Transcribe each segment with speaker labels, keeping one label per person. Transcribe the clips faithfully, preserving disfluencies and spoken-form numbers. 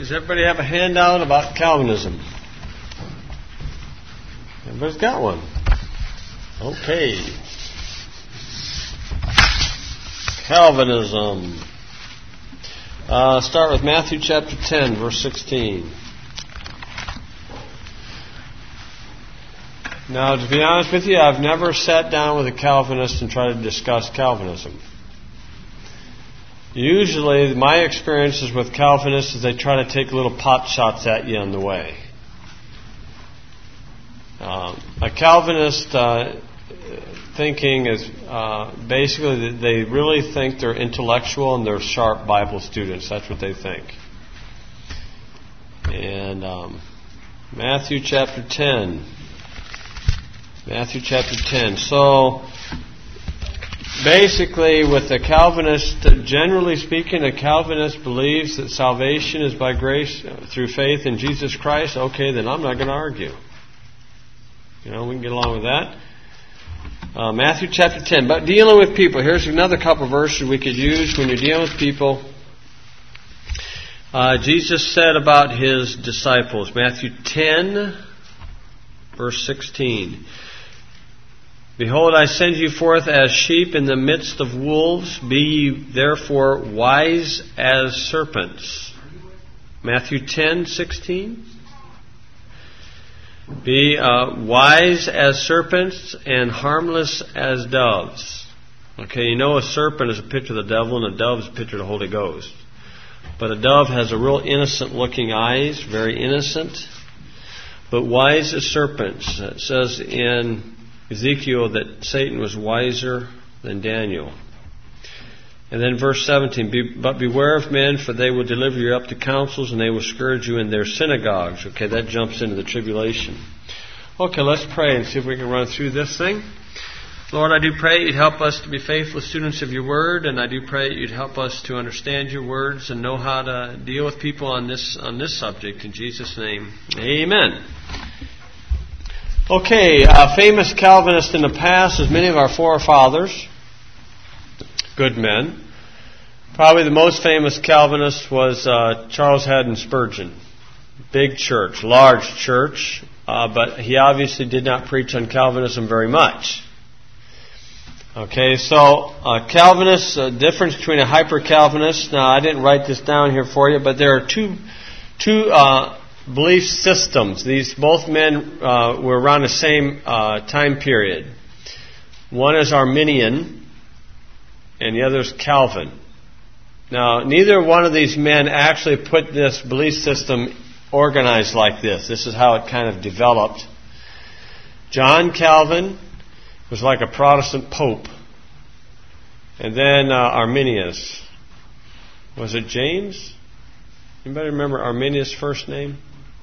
Speaker 1: Does everybody have a handout about Calvinism? Everybody's got one. Okay. Calvinism. Uh, start with Matthew chapter ten, verse sixteen. Now, to be honest with you, I've never sat down with a Calvinist and tried to discuss Calvinism. Usually, my experiences with Calvinists is they try to take little pot shots at you on the way. Um, a Calvinist uh, thinking is uh, basically they really think they're intellectual and they're sharp Bible students. That's what they think. And um, Matthew chapter ten. Matthew chapter ten. So, basically, with the Calvinist, generally speaking, a Calvinist believes that salvation is by grace through faith in Jesus Christ. Okay, then I'm not going to argue. You know, we can get along with that. Uh, Matthew chapter ten. But dealing with people, here's another couple of verses we could use when you're dealing with people. Uh, Jesus said about His disciples, Matthew ten, verse sixteen. Behold, I send you forth as sheep in the midst of wolves. Be ye therefore wise as serpents. Matthew ten, sixteen. Be uh, wise as serpents and harmless as doves. Okay, you know a serpent is a picture of the devil and a dove is a picture of the Holy Ghost. But a dove has a real innocent looking eyes, very innocent. But wise as serpents. It says in Ezekiel that Satan was wiser than Daniel. And then verse seventeen, Be, but beware of men, for they will deliver you up to councils, and they will scourge you in their synagogues. Okay, that jumps into the tribulation. Okay, let's pray and see if we can run through this thing. Lord, I do pray You'd help us to be faithful students of Your Word, and I do pray You'd help us to understand Your words and know how to deal with people on this on this subject. In Jesus' name, amen. Okay, a famous Calvinist in the past is many of our forefathers, good men. Probably the most famous Calvinist was uh, Charles Haddon Spurgeon. Big church, large church, uh, but he obviously did not preach on Calvinism very much. Okay, so uh, Calvinists, a difference between a hyper-Calvinist. Now, I didn't write this down here for you, but there are two two uh, belief systems. These both men uh, were around the same uh, time period. One is Arminian, and the other is Calvin. Now, neither one of these men actually put this belief system organized like this. This is how it kind of developed. John Calvin was like a Protestant pope. And then uh, Arminius. Was it James? Anybody remember Arminius' first name?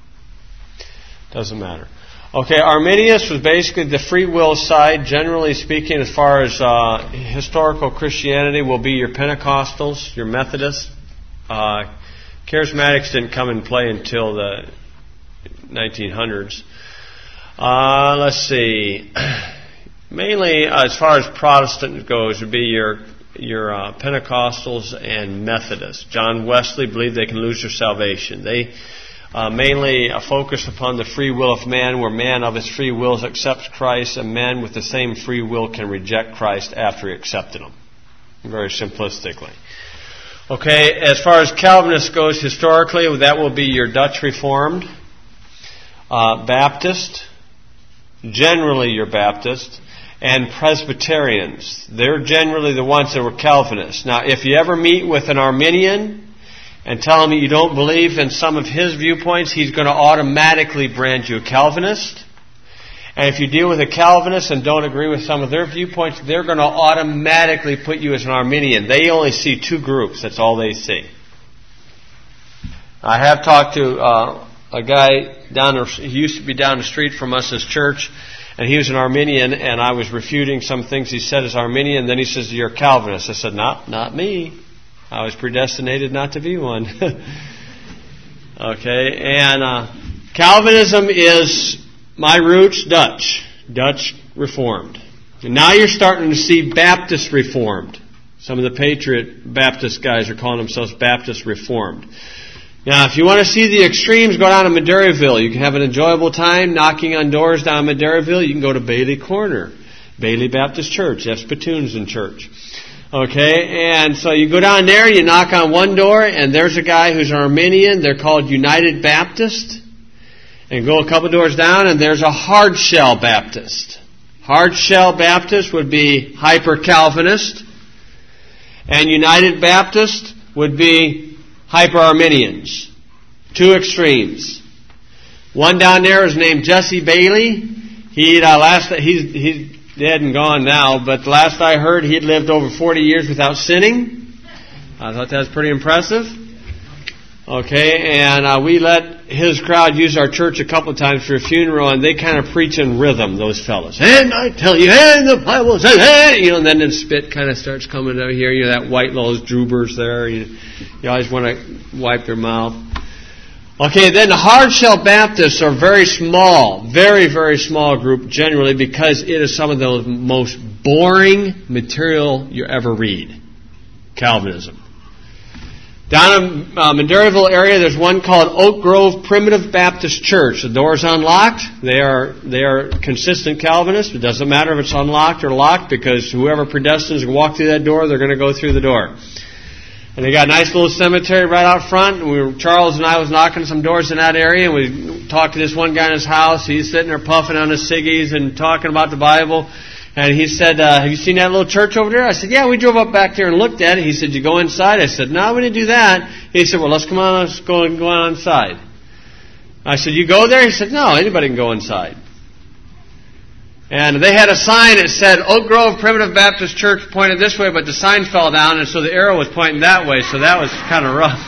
Speaker 1: Doesn't matter. Okay, Arminius was basically the free will side, generally speaking, as far as uh, historical Christianity will be your Pentecostals, your Methodists. Uh, Charismatics didn't come in play until the nineteen hundreds. Uh, let's see. Mainly, uh, as far as Protestant goes, would be your your uh, Pentecostals and Methodists. John Wesley believed they can lose their salvation. They uh, mainly uh, focus upon the free will of man, where man of his free will accepts Christ, and man with the same free will can reject Christ after he accepted him. Very simplistically. Okay, as far as Calvinist goes historically, that will be your Dutch Reformed, uh, Baptist, generally your Baptist, and Presbyterians. They're generally the ones that were Calvinists. Now, if you ever meet with an Arminian and tell him you don't believe in some of his viewpoints, he's going to automatically brand you a Calvinist. And if you deal with a Calvinist and don't agree with some of their viewpoints, they're going to automatically put you as an Arminian. They only see two groups. That's all they see. I have talked to uh, a guy down the, he used to be down the street from us as church, and he was an Arminian, and I was refuting some things he said as Arminian. Then he says, "You're a Calvinist." I said, "Not, not me. I was predestinated not to be one." Okay, and uh, Calvinism is my roots, Dutch, Dutch Reformed. And now you're starting to see Baptist Reformed. Some of the Patriot Baptist guys are calling themselves Baptist Reformed. Now, if you want to see the extremes, go down to Madeiraville. You can have an enjoyable time knocking on doors down in Madeiraville. You can go to Bailey Corner, Bailey Baptist Church. That's Spittoon's church. Okay, and so you go down there, you knock on one door, and there's a guy who's an Arminian. They're called United Baptist. And go a couple doors down, and there's a Hard Shell Baptist. Hard Shell Baptist would be Hyper-Calvinist, and United Baptist would be Hyper-Arminians. Two extremes. One down there is named Jesse Bailey. He uh, last he's he's dead and gone now, but the last I heard, he'd lived over forty years without sinning. I thought that was pretty impressive. Okay, and uh, we let his crowd use our church a couple of times for a funeral, and they kind of preach in rhythm, those fellows. And I tell you, and the Bible says, and, you know, and then the spit kind of starts coming out here. You know, that white those droopers there. You, you always want to wipe their mouth. Okay, then the Hard Shell Baptists are very small, very, very small group generally, because it is some of the most boring material you ever read. Calvinism. Down in uh, Madeiraville area, there's one called Oak Grove Primitive Baptist Church. The door's unlocked. They are they are consistent Calvinists. It doesn't matter if it's unlocked or locked, because whoever predestines to walk through that door, they're going to go through the door. And they got a nice little cemetery right out front. And we were, Charles and I was knocking some doors in that area, and we talked to this one guy in his house. He's sitting there puffing on his ciggies and talking about the Bible. And he said, uh, have you seen that little church over there? I said, yeah, we drove up back there and looked at it. He said, you go inside? I said, no, we didn't do that. He said, well, let's come on, let's go and go on inside. I said, you go there? He said, no, anybody can go inside. And they had a sign that said, Oak Grove Primitive Baptist Church pointed this way, but the sign fell down, and so the arrow was pointing that way, so that was kind of rough.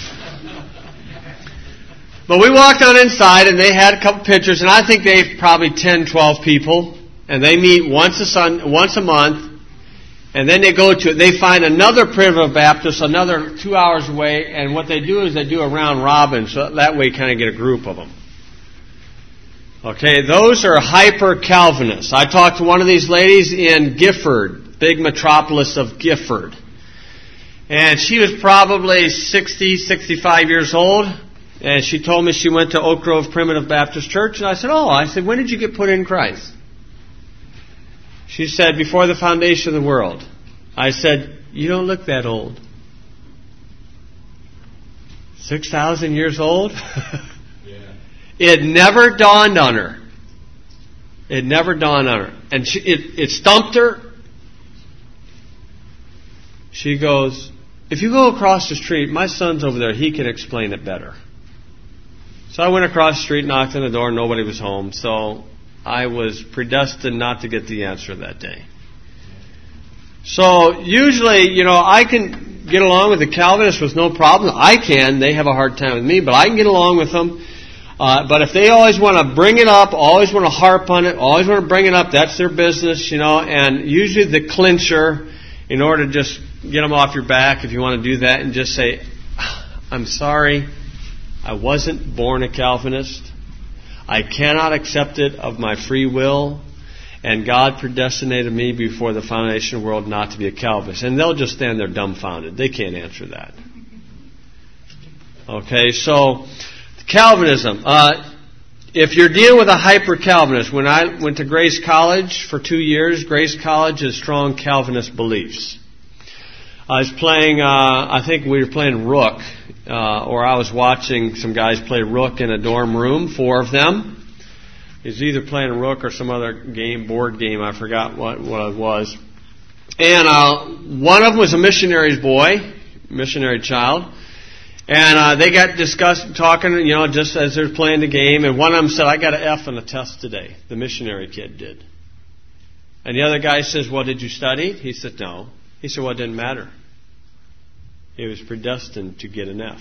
Speaker 1: But we walked on inside, and they had a couple pictures, and I think they've probably ten, twelve people. And they meet once a sun, once a month, and then they go to, they find another Primitive Baptist another two hours away, and what they do is they do a round robin, so that way you kind of get a group of them. Okay, those are hyper-Calvinists. I talked to one of these ladies in Gifford, big metropolis of Gifford. And she was probably sixty, sixty-five years old, and she told me she went to Oak Grove Primitive Baptist Church, and I said, oh, I said, when did you get put in Christ? She said, before the foundation of the world. I said, you don't look that old. six thousand years old? Yeah. It never dawned on her. It never dawned on her. And she, it, it stumped her. She goes, if you go across the street, my son's over there, he can explain it better. So I went across the street, knocked on the door, nobody was home, so I was predestined not to get the answer that day. So usually, you know, I can get along with the Calvinists with no problem. I can. They have a hard time with me, but I can get along with them. Uh, but if they always want to bring it up, always want to harp on it, always want to bring it up, that's their business, you know. And usually the clincher, in order to just get them off your back, if you want to do that, and just say, I'm sorry, I wasn't born a Calvinist. I cannot accept it of my free will, and God predestinated me before the foundation of the world not to be a Calvinist. And they'll just stand there dumbfounded. They can't answer that. Okay, so Calvinism. Uh, if you're dealing with a hyper-Calvinist, when I went to Grace College for two years, Grace College has strong Calvinist beliefs. I was playing, uh, I think we were playing Rook, uh, or I was watching some guys play Rook in a dorm room, four of them. He was either playing Rook or some other game, board game, I forgot what, what it was. And uh, one of them was a missionary's boy, missionary child. And uh, they got discussed, talking, you know, just as they're playing the game. And one of them said, I got an F on the test today. The missionary kid did. And the other guy says, well, did you study? He said, no. He said, well, it didn't matter. He was predestined to get an F.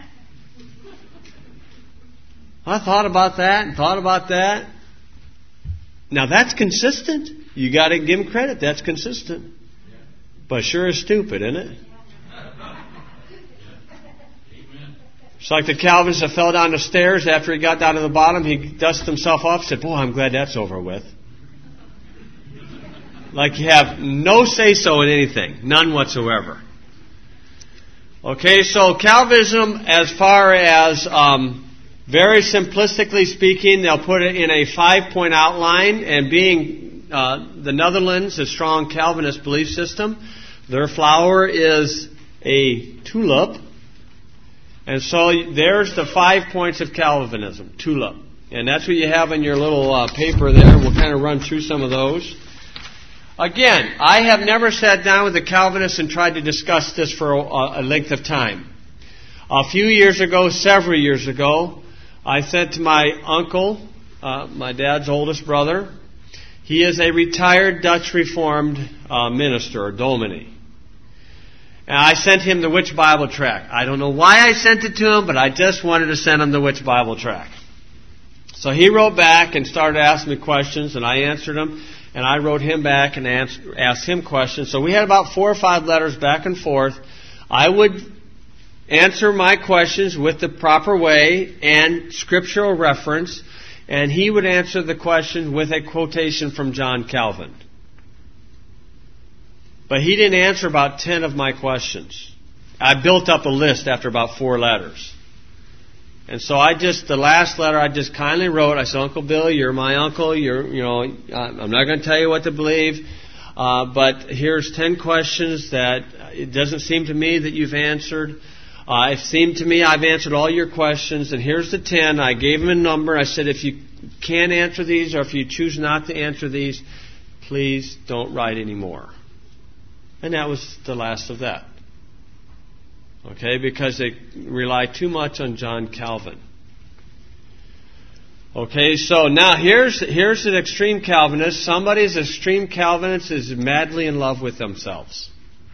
Speaker 1: I thought about that and thought about that. Now that's consistent. You got to give him credit. That's consistent. But sure is stupid, isn't it? It's like the Calvinist that fell down the stairs after he got down to the bottom. He dusted himself off and said, boy, I'm glad that's over with. Like you have no say-so in anything. None whatsoever. Okay, so Calvinism, as far as um, very simplistically speaking, they'll put it in a five-point outline, and being uh, the Netherlands, a strong Calvinist belief system, their flower is a tulip. And so there's the five points of Calvinism, tulip. And that's what you have in your little uh, paper there. We'll kind of run through some of those. Again, I have never sat down with the Calvinists and tried to discuss this for a, a length of time. A few years ago, several years ago, I said to my uncle, uh, my dad's oldest brother, he is a retired Dutch Reformed uh, minister, or dominee. And I sent him the Which Bible Tract. I don't know why I sent it to him, but I just wanted to send him the Which Bible Tract. So he wrote back and started asking me questions, and I answered them. And I wrote him back and answered, asked him questions. So we had about four or five letters back and forth. I would answer my questions with the proper way and scriptural reference, and he would answer the question with a quotation from John Calvin. But he didn't answer about ten of my questions. I built up a list after about four letters. And so I just, the last letter I just kindly wrote, I said, Uncle Bill, you're my uncle, you're, you know, I'm not going to tell you what to believe, uh, but here's ten questions that it doesn't seem to me that you've answered. Uh, it seemed to me I've answered all your questions, and here's the ten. I gave him a number. I said, if you can't answer these, or if you choose not to answer these, please don't write anymore. And that was the last of that. Okay, because they rely too much on John Calvin. Okay, so now here's here's an extreme Calvinist. Somebody's extreme Calvinist is madly in love with themselves.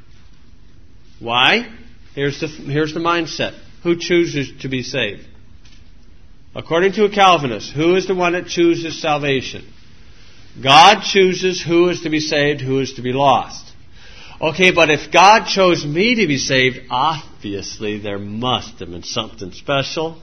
Speaker 1: Why? Here's the here's the mindset. Who chooses to be saved? According to a Calvinist, who is the one that chooses salvation? God chooses who is to be saved, who is to be lost. Okay, but if God chose me to be saved, obviously there must have been something special.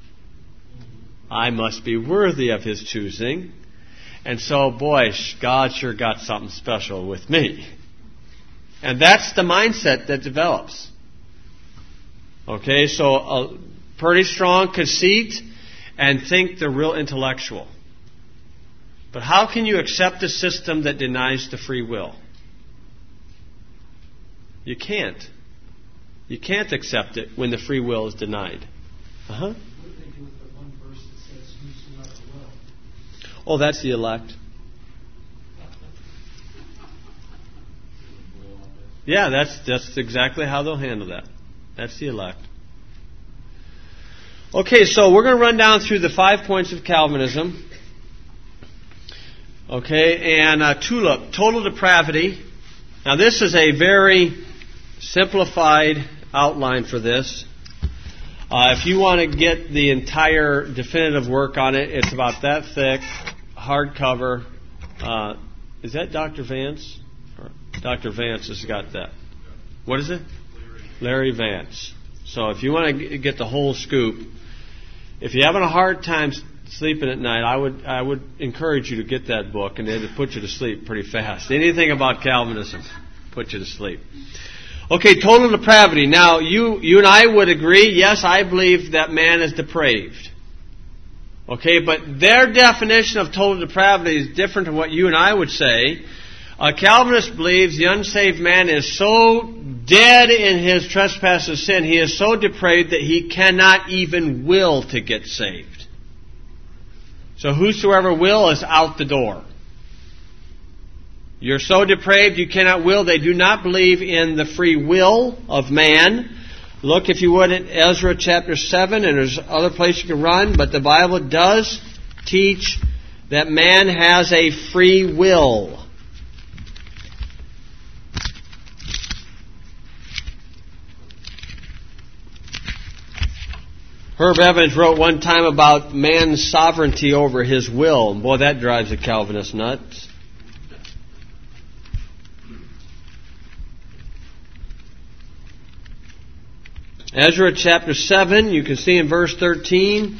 Speaker 1: I must be worthy of His choosing. And so, boy, God sure got something special with me. And that's the mindset that develops. Okay, so a pretty strong conceit and think they're real intellectual. But how can you accept a system that denies the free will? You can't. You can't accept it when the free will is denied. Uh-huh.
Speaker 2: What do they do with the one verse that says, whosoever will?
Speaker 1: Oh, that's the elect. Yeah, that's that's exactly how they'll handle that. That's the elect. Okay, so we're going to run down through the five points of Calvinism. Okay, and uh, tulip, total depravity. Now this is a very simplified outline for this. Uh, if you want to get the entire definitive work on it, it's about that thick, hardcover. Uh, is that Doctor Vance? Or Doctor Vance has got that. What is it? Larry Vance. So if you want to get the whole scoop, if you're having a hard time sleeping at night, I would I would encourage you to get that book, and it'll put you to sleep pretty fast. Anything about Calvinism put you to sleep. Okay, total depravity. Now, you you and I would agree, yes, I believe that man is depraved. Okay, but their definition of total depravity is different from what you and I would say. A Calvinist believes the unsaved man is so dead in his trespass of sin, he is so depraved that he cannot even will to get saved. So whosoever will is out the door. You're so depraved you cannot will. They do not believe in the free will of man. Look, if you would, at Ezra chapter seven, and there's other places you can run, but the Bible does teach that man has a free will. Herb Evans wrote one time about man's sovereignty over his will. Boy, that drives a Calvinist nuts. Ezra chapter seven, you can see in verse thirteen.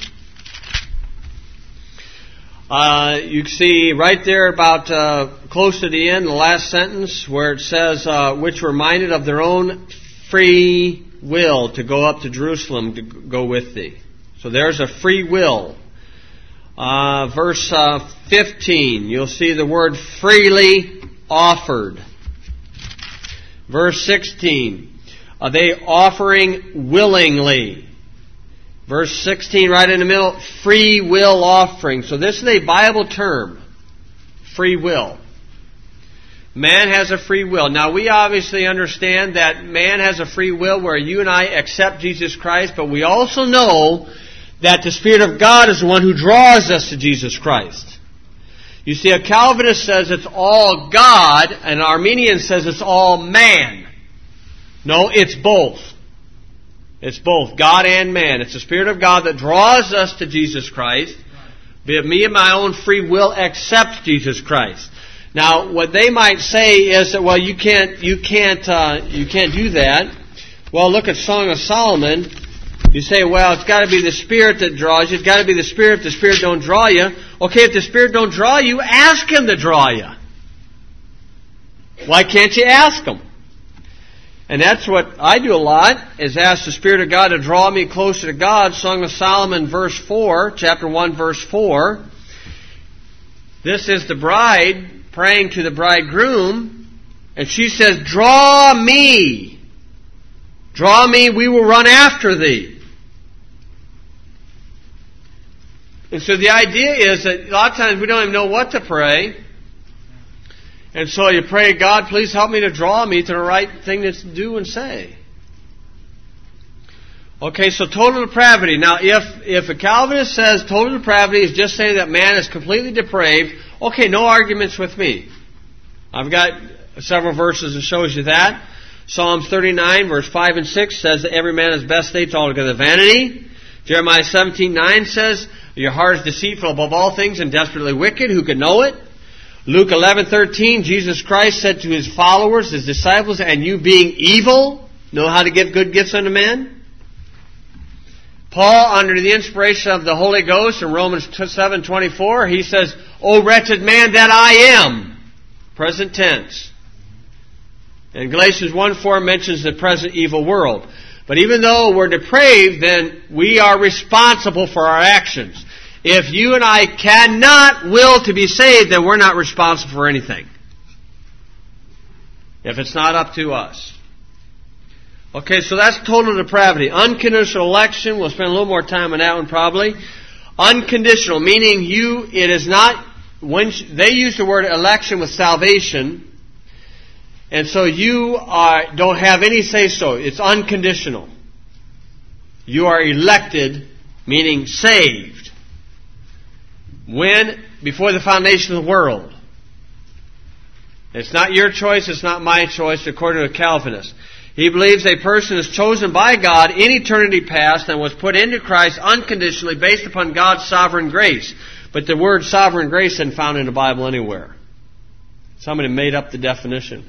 Speaker 1: Uh, you can see right there about uh, close to the end, the last sentence, where it says, uh, which were minded of their own free will to go up to Jerusalem to go with thee. So there's a free will. Uh, verse uh, fifteen, you'll see the word freely offered. Verse sixteen, are they offering willingly? Verse sixteen, right in the middle, free will offering. So this is a Bible term, free will. Man has a free will. Now we obviously understand that man has a free will where you and I accept Jesus Christ, but we also know that the Spirit of God is the one who draws us to Jesus Christ. You see, a Calvinist says it's all God, and an Arminian says it's all man. No, it's both. It's both God and man. It's the Spirit of God that draws us to Jesus Christ. But me and my own free will accept Jesus Christ. Now, what they might say is that, well, you can't, you can't, uh, you can't do that. Well, look at Song of Solomon. You say, well, it's got to be the Spirit that draws you. It's got to be the Spirit. If the Spirit don't draw you, okay, if the Spirit don't draw you, ask Him to draw you. Why can't you ask Him? And that's what I do a lot, is ask the Spirit of God to draw me closer to God. Song of Solomon, verse four, chapter one, verse four. This is the bride praying to the bridegroom, and she says, draw me. Draw me, we will run after thee. And so the idea is that a lot of times we don't even know what to pray. And so you pray, God, please help me to draw me to the right thing to do and say. Okay, so total depravity. Now, if, if a Calvinist says total depravity is just saying that man is completely depraved, okay, no arguments with me. I've got several verses that shows you that. Psalms thirty-nine, verse five and six says that every man is best states altogether vanity. Jeremiah seventeen nine says, your heart is deceitful above all things and desperately wicked. Who can know it? Luke eleven thirteen, Jesus Christ said to His followers, His disciples, and you being evil, know how to give good gifts unto men? Paul, under the inspiration of the Holy Ghost in Romans seven twenty-four, he says, O wretched man that I am. Present tense. And Galatians one four mentions the present evil world. But even though we're depraved, then we are responsible for our actions. If you and I cannot will to be saved, then we're not responsible for anything. If it's not up to us. Okay, so that's total depravity. Unconditional election, we'll spend a little more time on that one probably. Unconditional, meaning you, it is not, when they use the word election with salvation, and so you are, don't have any say-so. It's unconditional. You are elected, meaning saved. When? Before the foundation of the world. It's not your choice, it's not my choice, according to a Calvinist. He believes a person is chosen by God in eternity past and was put into Christ unconditionally based upon God's sovereign grace. But the word sovereign grace isn't found in the Bible anywhere. Somebody made up the definition.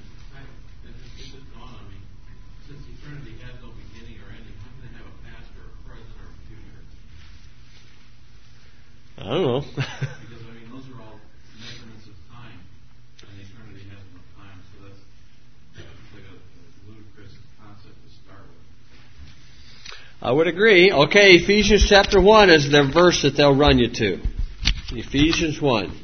Speaker 1: I don't know.
Speaker 3: Because, I mean, those are all measurements of time, and eternity has no time, so that's, that's like a, a ludicrous concept to start with.
Speaker 1: I would agree. Okay, Ephesians chapter one is the verse that they'll run you to. Ephesians one.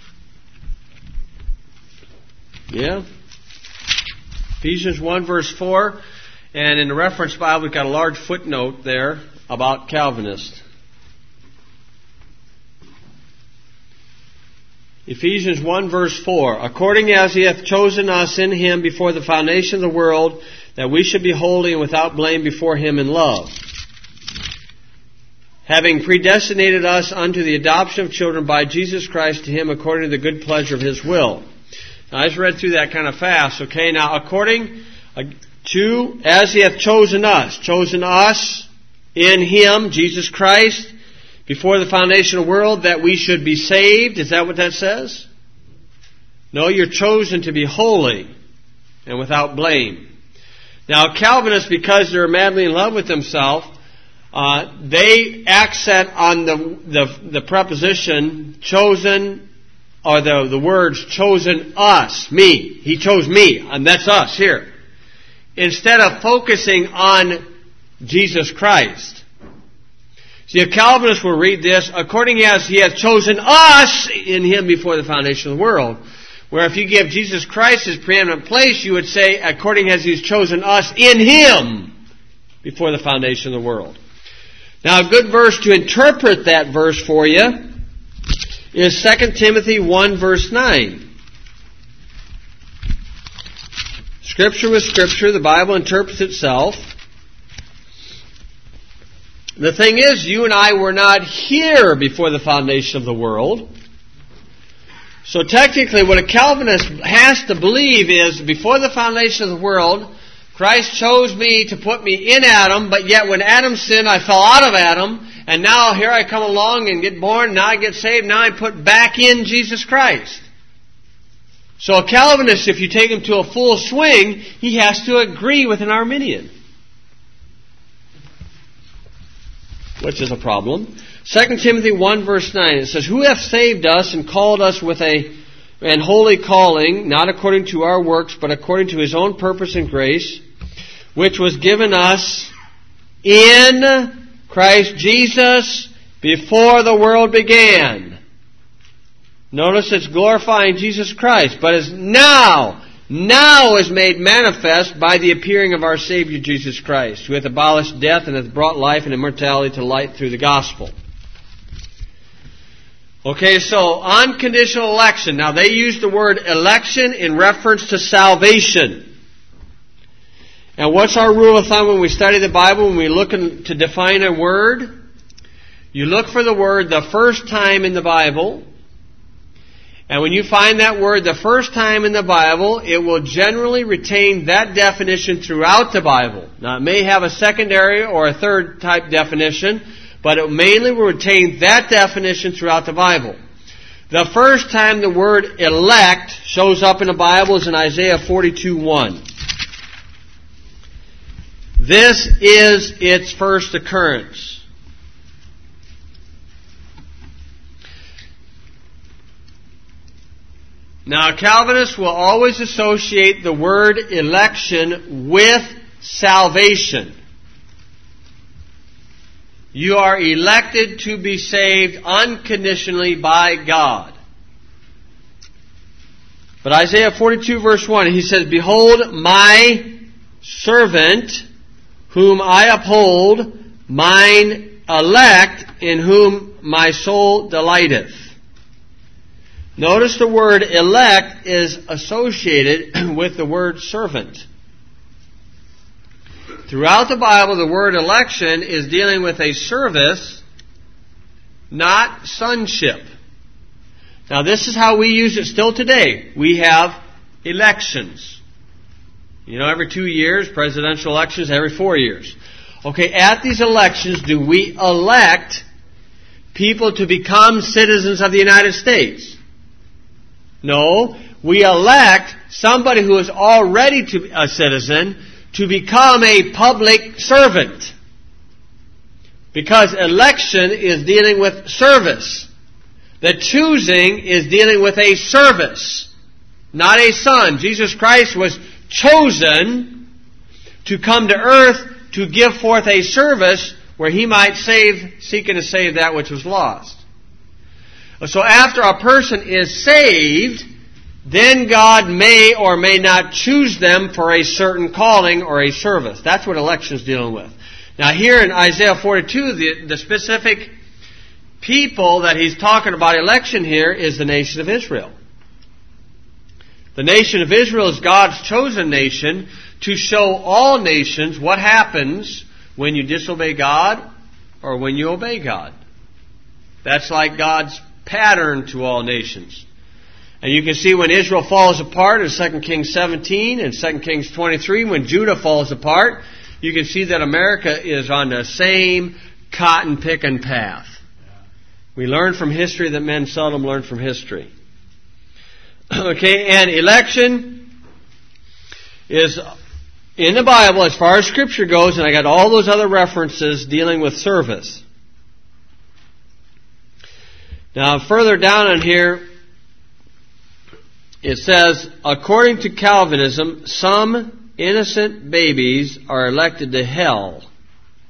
Speaker 1: Yeah? Ephesians one, verse four. And in the reference Bible, we've got a large footnote there about Calvinists. Ephesians one verse four, according as He hath chosen us in Him before the foundation of the world, that we should be holy and without blame before Him in love, having predestinated us unto the adoption of children by Jesus Christ to Him according to the good pleasure of His will. Now, I just read through that kind of fast, okay? Now, according to, as He hath chosen us, chosen us in Him, Jesus Christ, before the foundation of the world, that we should be saved. Is that what that says? No, you're chosen to be holy and without blame. Now, Calvinists, because they're madly in love with themselves, uh, they accent on the, the the preposition chosen, or the, the words chosen us, me. He chose me, and that's us here. Instead of focusing on Jesus Christ. See, if Calvinists will read this, according as He has chosen us in Him before the foundation of the world. Where if you give Jesus Christ His preeminent place, you would say, according as He's chosen us in Him before the foundation of the world. Now, a good verse to interpret that verse for you is Second Timothy one, verse nine. Scripture with Scripture, the Bible interprets itself. The thing is, you and I were not here before the foundation of the world. So technically, what a Calvinist has to believe is, before the foundation of the world, Christ chose me to put me in Adam, but yet when Adam sinned, I fell out of Adam, and now here I come along and get born, now I get saved, now I'm put back in Jesus Christ. So a Calvinist, if you take him to a full swing, he has to agree with an Arminian. Which is a problem. Second Timothy one, verse nine, it says, Who hath saved us and called us with a and holy calling, not according to our works, but according to His own purpose and grace, which was given us in Christ Jesus before the world began. Notice it's glorifying Jesus Christ, but is now, now is made manifest by the appearing of our Savior Jesus Christ, who hath abolished death and hath brought life and immortality to light through the gospel. Okay, so unconditional election. Now they use the word election in reference to salvation. And what's our rule of thumb when we study the Bible, when we look to define a word? You look for the word the first time in the Bible. And when you find that word the first time in the Bible, it will generally retain that definition throughout the Bible. Now it may have a secondary or a third type definition, but it mainly will retain that definition throughout the Bible. The first time the word elect shows up in the Bible is in Isaiah forty-two one. This is its first occurrence. Now, Calvinists will always associate the word election with salvation. You are elected to be saved unconditionally by God. But Isaiah forty-two verse one, he says, Behold, my servant, whom I uphold, mine elect, in whom my soul delighteth. Notice the word elect is associated with the word servant. Throughout the Bible, the word election is dealing with a service, not sonship. Now, this is how we use it still today. We have elections. You know, every two years, presidential elections, every four years. Okay, at these elections, do we elect people to become citizens of the United States? No, we elect somebody who is already to a citizen to become a public servant. Because election is dealing with service. The choosing is dealing with a service, not a son. Jesus Christ was chosen to come to earth to give forth a service where He might save, seeking to save that which was lost. So after a person is saved, then God may or may not choose them for a certain calling or a service. That's what election is dealing with. Now here in Isaiah forty-two, the, the specific people that he's talking about election here is the nation of Israel. The nation of Israel is God's chosen nation to show all nations what happens when you disobey God or when you obey God. That's like God's pattern to all nations. And you can see when Israel falls apart in Second Kings seventeen and Second Kings twenty-three, when Judah falls apart, you can see that America is on the same cotton-picking path. We learn from history that men seldom learn from history. Okay, and election is in the Bible as far as Scripture goes, and I got all those other references dealing with service. Now, further down on here, it says, according to Calvinism, some innocent babies are elected to hell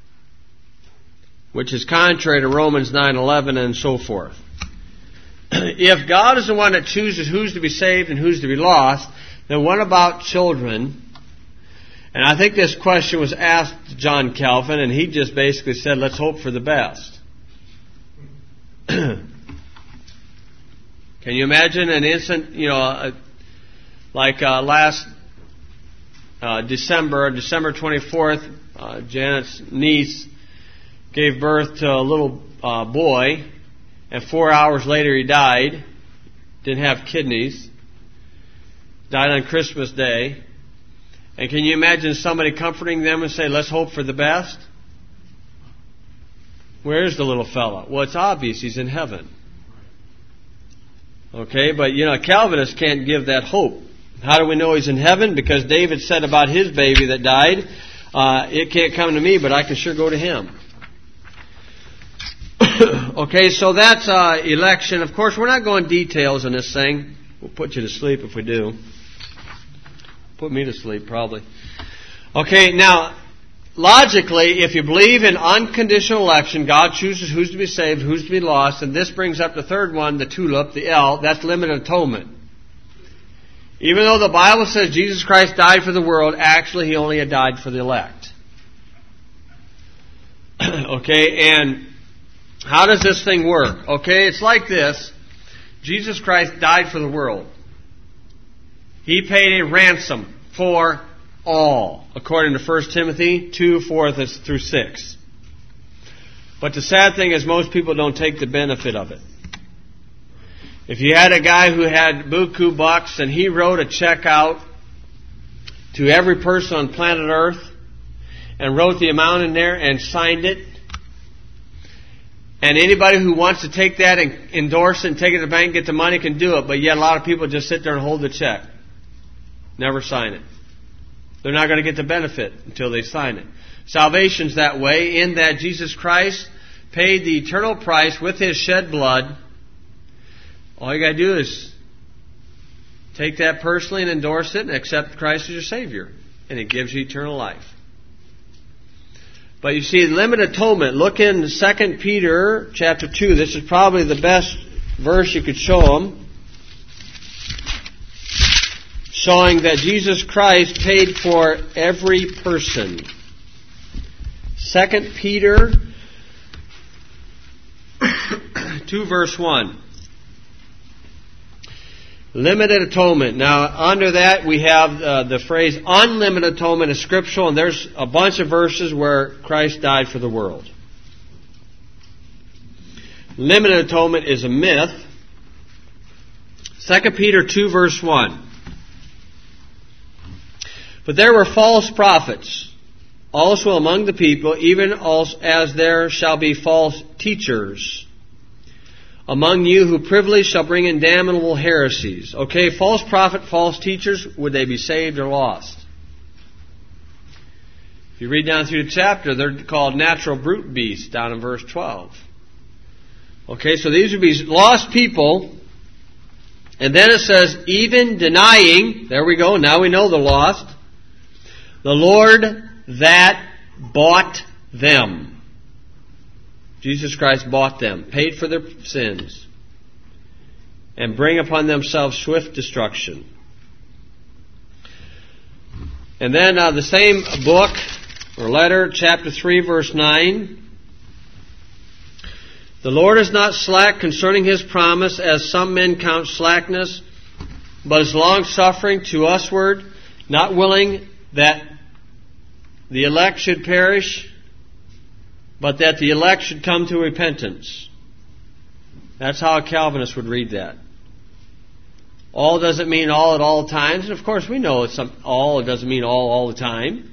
Speaker 1: which is contrary to Romans nine eleven and so forth. If God is the one that chooses who's to be saved and who's to be lost, then what about children? And I think this question was asked to John Calvin, and he just basically said, let's hope for the best. Can you imagine an instant, you know, uh, like uh, last uh, December, December twenty-fourth, uh, Janet's niece gave birth to a little uh, boy, and four hours later he died, didn't have kidneys, died on Christmas Day. And can you imagine somebody comforting them and say, let's hope for the best? Where's the little fella? Well, it's obvious he's in heaven. Okay, but you know, Calvinists can't give that hope. How do we know he's in heaven? Because David said about his baby that died, uh, it can't come to me, but I can sure go to him. Okay, so that's uh, election. Of course, we're not going details on this thing. We'll put you to sleep if we do. Put me to sleep, probably. Okay, now, logically, if you believe in unconditional election, God chooses who's to be saved, who's to be lost, and this brings up the third one, the tulip, the L, that's limited atonement. Even though the Bible says Jesus Christ died for the world, actually He only had died for the elect. Okay, and how does this thing work? Okay, it's like this. Jesus Christ died for the world. He paid a ransom for all, according to First Timothy two, four through six. But the sad thing is most people don't take the benefit of it. If you had a guy who had buku bucks and he wrote a check out to every person on planet Earth and wrote the amount in there and signed it, and anybody who wants to take that and endorse it and take it to the bank and get the money can do it, but yet a lot of people just sit there and hold the check. Never sign it. They're not going to get the benefit until they sign it. Salvation's that way, in that Jesus Christ paid the eternal price with His shed blood. All you got to do is take that personally and endorse it and accept Christ as your Savior. And it gives you eternal life. But you see, limited atonement. Look in Second Peter chapter two. This is probably the best verse you could show them, showing that Jesus Christ paid for every person. Second Peter two verse one. Limited atonement. Now, under that we have uh, the phrase unlimited atonement is scriptural, and there's a bunch of verses where Christ died for the world. Limited atonement is a myth. Second Peter two verse one. But there were false prophets also among the people, even as there shall be false teachers among you who privily shall bring in damnable heresies. Okay, false prophet, false teachers, would they be saved or lost? If you read down through the chapter, they're called natural brute beasts, down in verse twelve. Okay, so these would be lost people. And then it says, even denying, there we go, now we know the lost, the Lord that bought them. Jesus Christ bought them, paid for their sins, and bring upon themselves swift destruction. And then uh, the same book or letter, chapter three, verse nine. The Lord is not slack concerning His promise, as some men count slackness, but is long-suffering to usward, not willing that the elect should perish, but that the elect should come to repentance. That's how a Calvinist would read that. All doesn't mean all at all times. And of course we know it's some, all, it doesn't mean all all the time.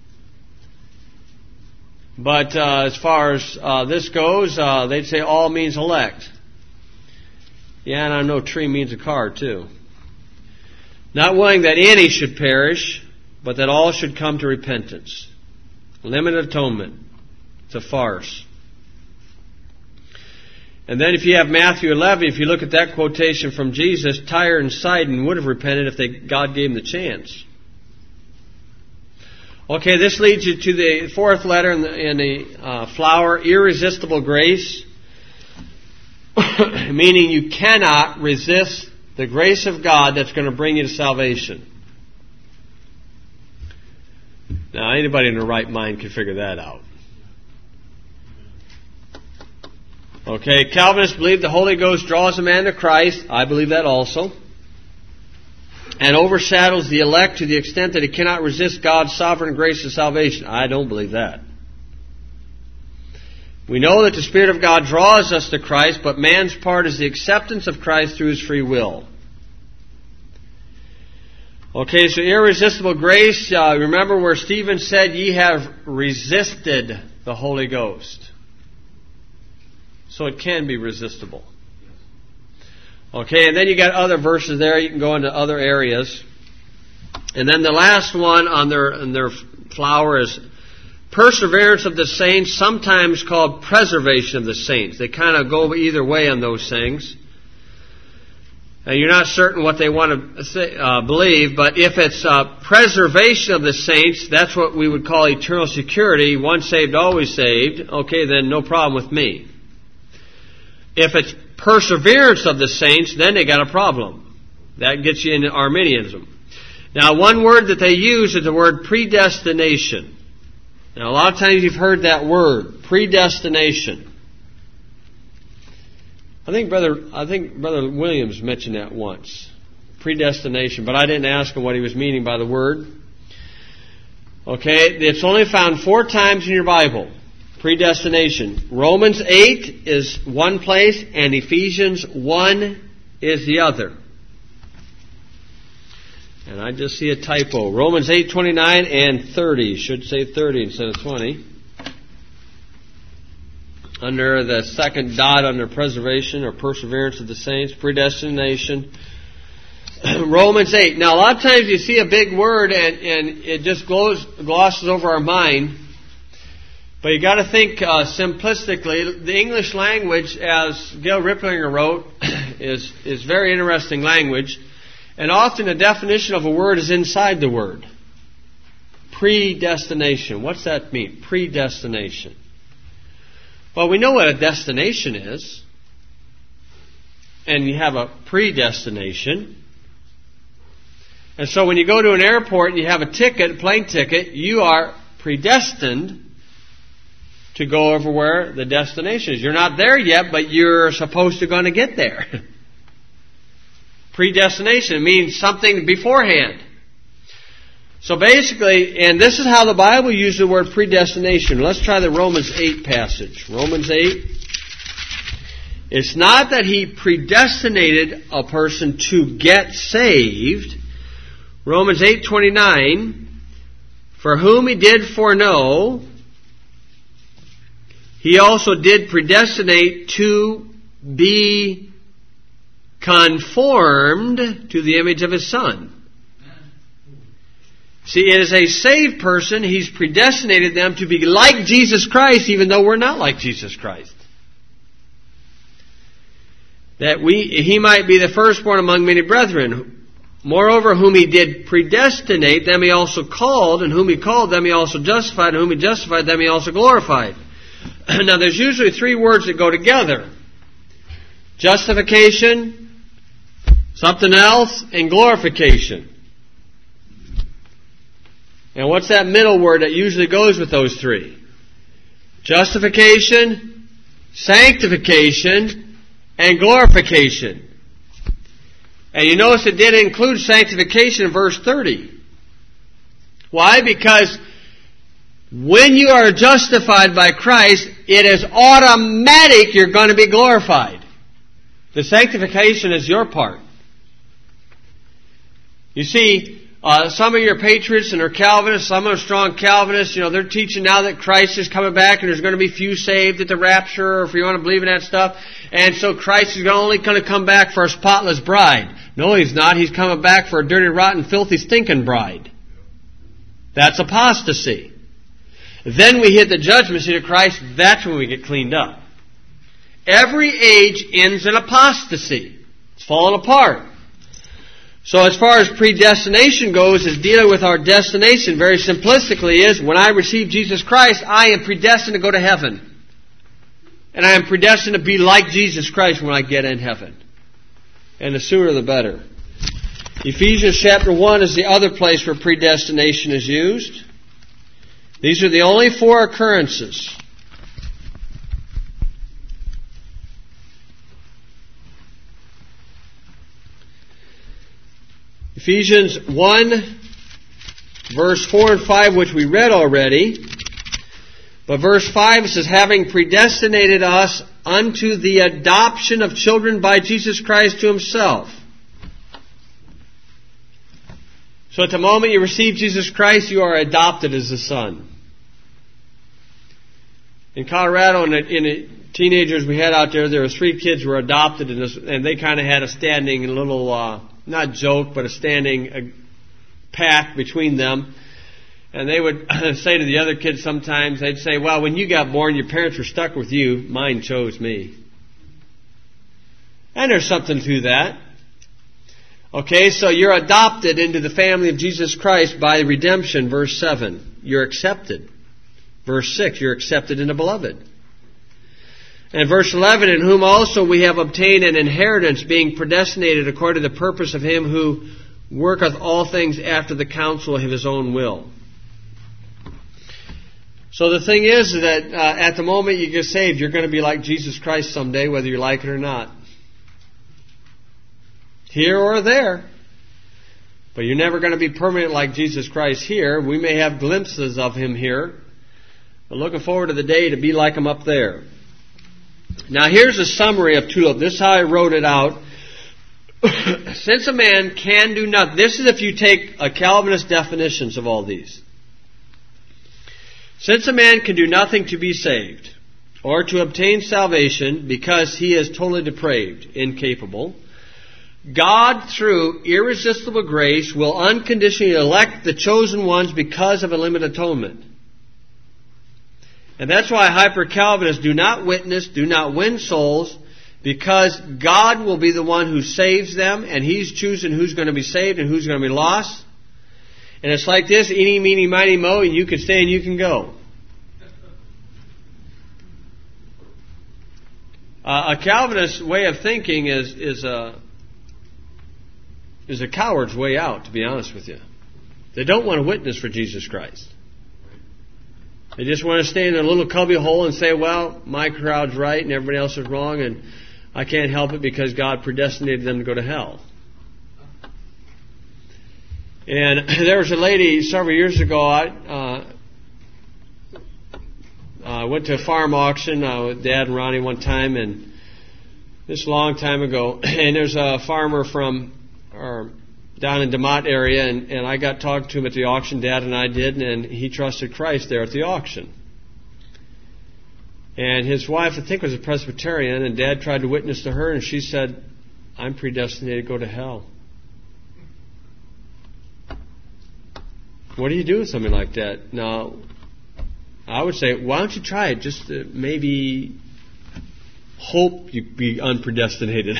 Speaker 1: But uh, as far as uh, this goes, uh, they'd say all means elect. Yeah, and I know tree means a car too. Not willing that any should perish, but that all should come to repentance. Limited atonement. It's a farce. And then if you have Matthew eleven, if you look at that quotation from Jesus, Tyre and Sidon would have repented if they, God gave them the chance. Okay, this leads you to the fourth letter in the, in the uh, flower, irresistible grace, meaning you cannot resist the grace of God that's going to bring you to salvation. Now, anybody in their right mind can figure that out. Okay, Calvinists believe the Holy Ghost draws a man to Christ. I believe that also. And overshadows the elect to the extent that he cannot resist God's sovereign grace of salvation. I don't believe that. We know that the Spirit of God draws us to Christ, but man's part is the acceptance of Christ through his free will. Okay, so irresistible grace, uh, remember where Stephen said, ye have resisted the Holy Ghost. So it can be resistible. Okay, and then you got other verses there. You can go into other areas. And then the last one on their, on their flower is perseverance of the saints, sometimes called preservation of the saints. They kind of go either way on those things. And you're not certain what they want to say, uh, believe, but if it's uh, preservation of the saints, that's what we would call eternal security, once saved, always saved, okay, then no problem with me. If it's perseverance of the saints, then they got a problem. That gets you into Arminianism. Now, one word that they use is the word predestination. Now, a lot of times you've heard that word, predestination. I think Brother I think Brother Williams mentioned that once. Predestination. But I didn't ask him what he was meaning by the word. Okay, it's only found four times in your Bible. Predestination. Romans eight is one place and Ephesians one is the other. And I just see a typo. Romans eight twenty-nine and thirty. Should say thirty instead of twenty. Under the second dot under preservation or perseverance of the saints, predestination. Romans eight. Now a lot of times you see a big word and, and it just glows, glosses over our mind. But you got to think uh, simplistically. The English language, as Gail Ripplinger wrote, is is very interesting language, and often the definition of a word is inside the word. Predestination. What's that mean? Predestination. Well, we know what a destination is, and you have a predestination. And so when you go to an airport and you have a ticket, a plane ticket, you are predestined to go over where the destination is. You're not there yet, but you're supposed to going to get there. Predestination means something beforehand. So basically, and this is how the Bible uses the word predestination. Let's try the Romans eight passage. Romans eight. It's not that he predestinated a person to get saved. Romans eight twenty-nine. For whom he did foreknow, he also did predestinate to be conformed to the image of his Son. See, as a saved person, he's predestinated them to be like Jesus Christ, even though we're not like Jesus Christ. That we, he might be the firstborn among many brethren. Moreover, whom he did predestinate, them he also called, and whom he called, them he also justified, and whom he justified, them he also glorified. Now, there's usually three words that go together. Justification, something else, and glorification. And what's that middle word that usually goes with those three? Justification, sanctification, and glorification. And you notice it did include sanctification in verse thirty. Why? Because when you are justified by Christ, it is automatic you're going to be glorified. The sanctification is your part. You see, uh, some of your patriots and are Calvinists, some are strong Calvinists, you know, they're teaching now that Christ is coming back and there's going to be few saved at the rapture, or if you want to believe in that stuff. And so Christ is only going to come back for a spotless bride. No, He's not. He's coming back for a dirty, rotten, filthy, stinking bride. That's apostasy. Then we hit the judgment seat of Christ. That's when we get cleaned up. Every age ends in apostasy. It's falling apart. So as far as predestination goes, is dealing with our destination very simplistically is, when I receive Jesus Christ, I am predestined to go to heaven. And I am predestined to be like Jesus Christ when I get in heaven. And the sooner the better. Ephesians chapter one is the other place where predestination is used. These are the only four occurrences. Ephesians one, verse four and five, which we read already. But verse five says, having predestinated us unto the adoption of children by Jesus Christ to Himself. So at the moment you receive Jesus Christ, you are adopted as a son. In Colorado, in the, in the teenagers we had out there, there were three kids who were adopted, in this, and they kind of had a standing little, uh, not joke, but a standing uh, pact between them. And they would say to the other kids sometimes, they'd say, well, when you got born, your parents were stuck with you. Mine chose me. And there's something to that. Okay, so you're adopted into the family of Jesus Christ by redemption, verse seven. You're accepted. Verse six, you're accepted in the beloved. And verse eleven, in whom also we have obtained an inheritance, being predestinated according to the purpose of Him who worketh all things after the counsel of His own will. So the thing is that uh, at the moment you get saved, you're going to be like Jesus Christ someday, whether you like it or not. Here or there. But you're never going to be permanent like Jesus Christ here. We may have glimpses of Him here. But looking forward to the day to be like Him up there. Now here's a summary of TULIP. This is how I wrote it out. Since a man can do nothing. This is if you take a Calvinist definitions of all these. Since a man can do nothing to be saved, or to obtain salvation because he is totally depraved, incapable, God, through irresistible grace, will unconditionally elect the chosen ones because of a limited atonement. And that's why hyper-Calvinists do not witness, do not win souls, because God will be the one who saves them, and He's choosing who's going to be saved and who's going to be lost. And it's like this, eeny, meeny, miny, mo, and you can stay and you can go. Uh, a Calvinist way of thinking is is a is a coward's way out, to be honest with you. They don't want to witness for Jesus Christ. They just want to stay in their little cubby hole and say, well, my crowd's right and everybody else is wrong, and I can't help it because God predestinated them to go to hell. And there was a lady several years ago, I uh, uh, went to a farm auction uh, with Dad and Ronnie one time, and this a long time ago, and there's a farmer from or down in DeMott area, and, and I got talking to him at the auction, Dad and I did, and he trusted Christ there at the auction. And his wife, I think, was a Presbyterian, and Dad tried to witness to her, and she said, I'm predestinated to go to hell. What do you do with something like that? Now, I would say, why don't you try it? Just to maybe hope you be unpredestinated.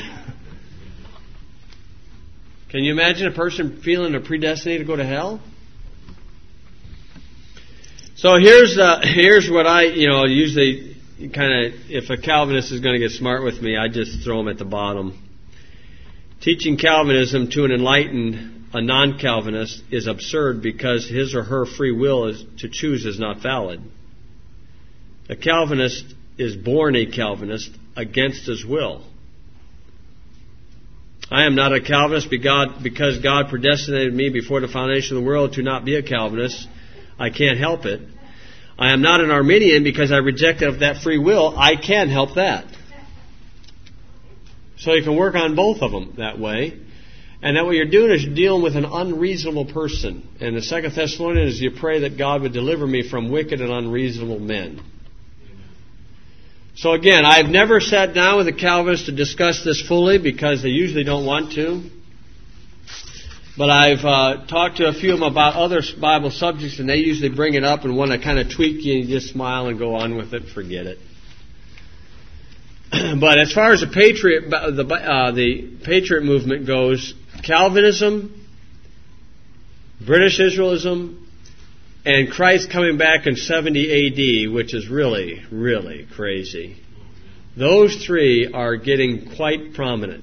Speaker 1: Can you imagine a person feeling they're predestinated to go to hell? So here's uh, here's what I, you know, usually kind of, if a Calvinist is going to get smart with me, I just throw them at the bottom. Teaching Calvinism to an enlightened a non-Calvinist is absurd because his or her free will is to choose is not valid. A Calvinist is born a Calvinist against his will. I am not a Calvinist because God predestinated me before the foundation of the world to not be a Calvinist. I can't help it. I am not an Arminian because I rejected that free will. I can help that. So you can work on both of them that way. And that what you're doing is you're dealing with an unreasonable person. And the Second Thessalonians is you pray that God would deliver me from wicked and unreasonable men. So again, I've never sat down with a Calvinist to discuss this fully because they usually don't want to. But I've uh, talked to a few of them about other Bible subjects, and they usually bring it up and want to kind of tweak you, and you just smile and go on with it, forget it. But as far as the patriot, the uh, the patriot movement goes, Calvinism, British Israelism, and Christ coming back in seventy A D, which is really, really crazy. Those three are getting quite prominent.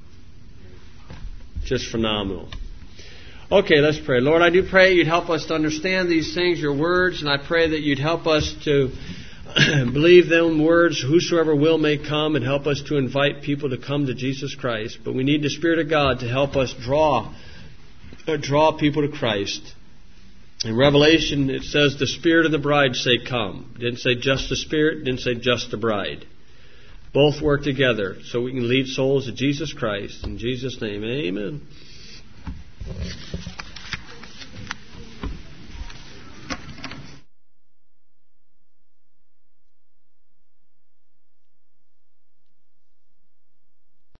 Speaker 1: Just phenomenal. Okay, let's pray. Lord, I do pray you'd help us to understand these things, your words, and I pray that you'd help us to believe them words, whosoever will may come, and help us to invite people to come to Jesus Christ. But we need the Spirit of God to help us draw, uh, draw people to Christ. In Revelation, it says the Spirit and the bride say come. It didn't say just the Spirit, it didn't say just the bride. Both work together so we can lead souls to Jesus Christ. In Jesus' name, amen.